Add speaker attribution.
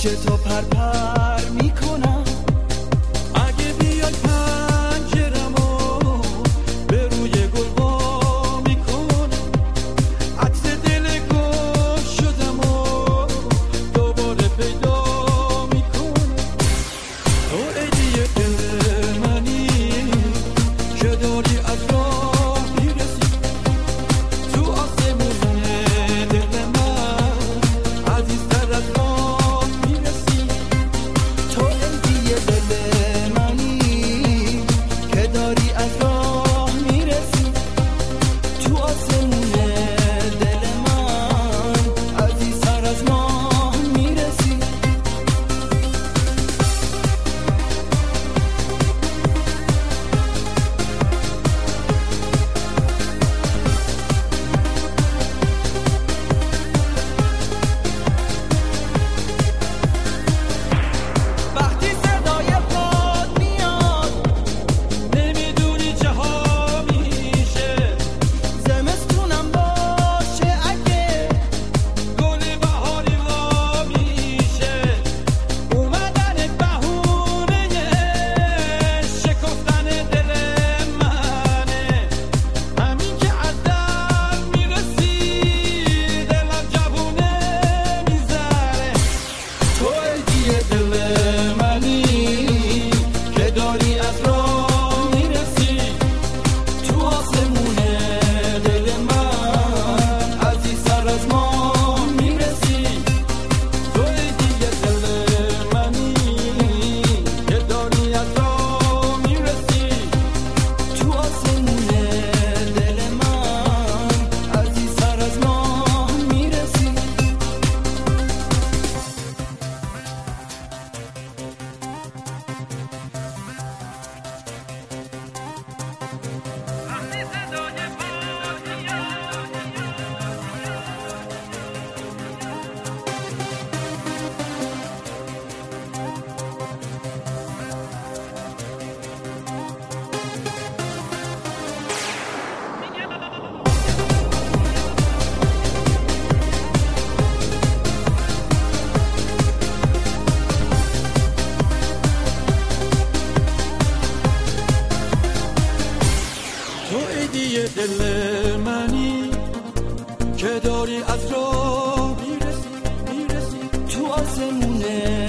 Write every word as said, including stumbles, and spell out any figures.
Speaker 1: پیش تو پر پر میکنم. اگه بیای پنجرمو به روی گل وا میکنم. عطر دل گم شدمو دوباره پیدا میکنم. تو هدیه دل منی که داری از راه میرسی. تو آسمون دل من عزیزتر از ماه میرسی. تو هدیه دل منی که داری از راه میرسی. تو آسمون دل من عزیزتر از ماه میرسی. وقتی صدای باد میاد نمیدونی چه ها میشه. زمستونم باشه اگه گل بهاری وا میشه. اومدن بهونه شکفتن دل منه. همین که از در میرسی دلم جوونه میذاره. تو هدیه دل منی که داری از راه میرسی. تو آسمون دل من عزیزتر از ماه میرسی. تو هدیه دل منی که داری از راه میرسی. تو آسمون دل من عزیزتر از ماه میرسی. تو هدیه دل منی که داری از راه میرسی میرسی. تو آسمون